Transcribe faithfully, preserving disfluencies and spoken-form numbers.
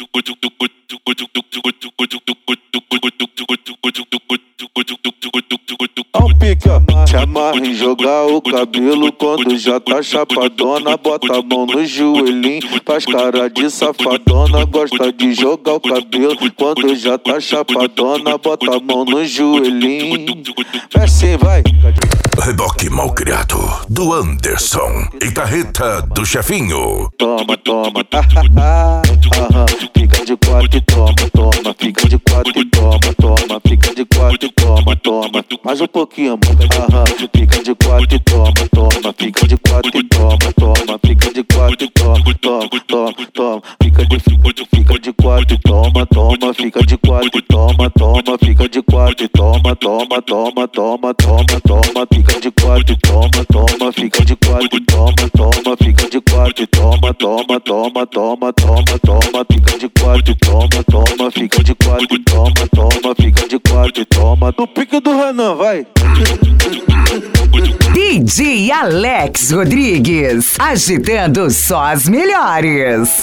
Ao pica, te amarra em jogar o cabelo. Quando já tá chapadona, bota a mão no joelhinho. Faz cara de safadona, gosta de jogar o cabelo. Quando já tá chapadona, bota a mão no joelhinho. É assim, vai. Reboque Malcriado, do Anderson. E Tarreta do Chefinho. Toma, toma, tá, aham. Fica de quatro e toma, toma. Fica de quatro e toma, toma. Fica de quatro e toma, toma. Mais um pouquinho, amor, aham. Fica de quatro e toma, toma. Fica de quatro e toma, toma. Fica de quatro e toma, toma, toma, toma. Fica de, fica de, fica de quatro e toma, toma. Fica de quatro e toma, toma. Fica de quatro e toma, toma, toma, toma, toma, toma. Fica de quatro e toma, toma. Fica de quatro e toma, toma. Fica de quatro e toma, toma, toma, toma, toma, toma. Fica de quatro e toma, toma. Fica de quatro e toma, toma. Fica de quatro e toma. No pique do Renan, vai. D J Alex Rodrigues, agitando só as melhores.